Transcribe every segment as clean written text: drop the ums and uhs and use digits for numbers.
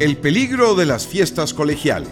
El peligro de las fiestas colegiales.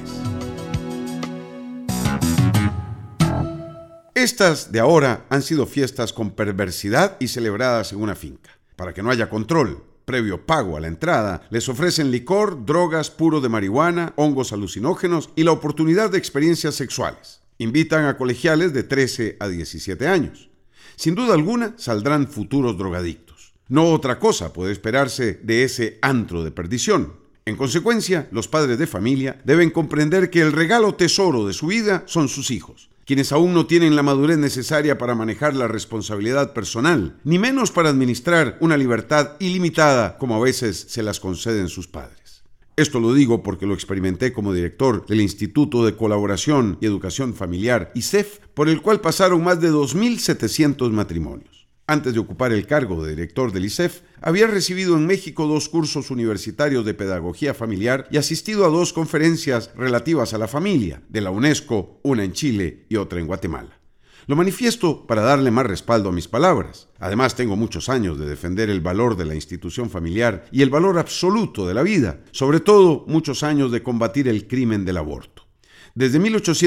Estas de ahora han sido fiestas con perversidad y celebradas en una finca. Para que no haya control, previo pago a la entrada, les ofrecen licor, drogas, puro de marihuana, hongos alucinógenos y la oportunidad de experiencias sexuales. Invitan a colegiales de 13 a 17 años. Sin duda alguna, saldrán futuros drogadictos. No otra cosa puede esperarse de ese antro de perdición. En consecuencia, los padres de familia deben comprender que el regalo tesoro de su vida son sus hijos, quienes aún no tienen la madurez necesaria para manejar la responsabilidad personal, ni menos para administrar una libertad ilimitada como a veces se las conceden sus padres. Esto lo digo porque lo experimenté como director del Instituto de Colaboración y Educación Familiar, ICEF, por el cual pasaron más de 2.700 matrimonios. Antes de ocupar el cargo de director del ICEF, había recibido en México 2 cursos universitarios de pedagogía familiar y asistido a 2 conferencias relativas a la familia, de la UNESCO, una en Chile y otra en Guatemala. Lo manifiesto para darle más respaldo a mis palabras. Además, tengo muchos años de defender el valor de la institución familiar y el valor absoluto de la vida, sobre todo muchos años de combatir el crimen del aborto. Desde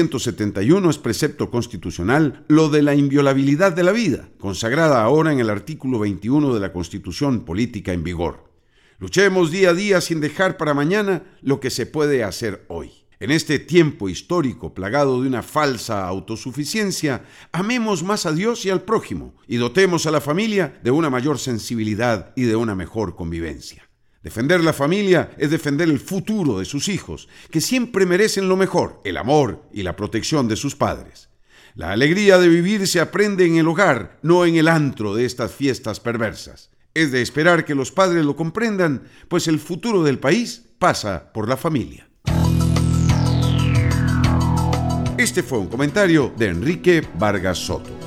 1871 es precepto constitucional lo de la inviolabilidad de la vida, consagrada ahora en el artículo 21 de la Constitución Política en vigor. Luchemos día a día sin dejar para mañana lo que se puede hacer hoy. En este tiempo histórico plagado de una falsa autosuficiencia, amemos más a Dios y al prójimo y dotemos a la familia de una mayor sensibilidad y de una mejor convivencia. Defender la familia es defender el futuro de sus hijos, que siempre merecen lo mejor, el amor y la protección de sus padres. La alegría de vivir se aprende en el hogar, no en el antro de estas fiestas perversas. Es de esperar que los padres lo comprendan, pues el futuro del país pasa por la familia. Este fue un comentario de Enrique Vargas Soto.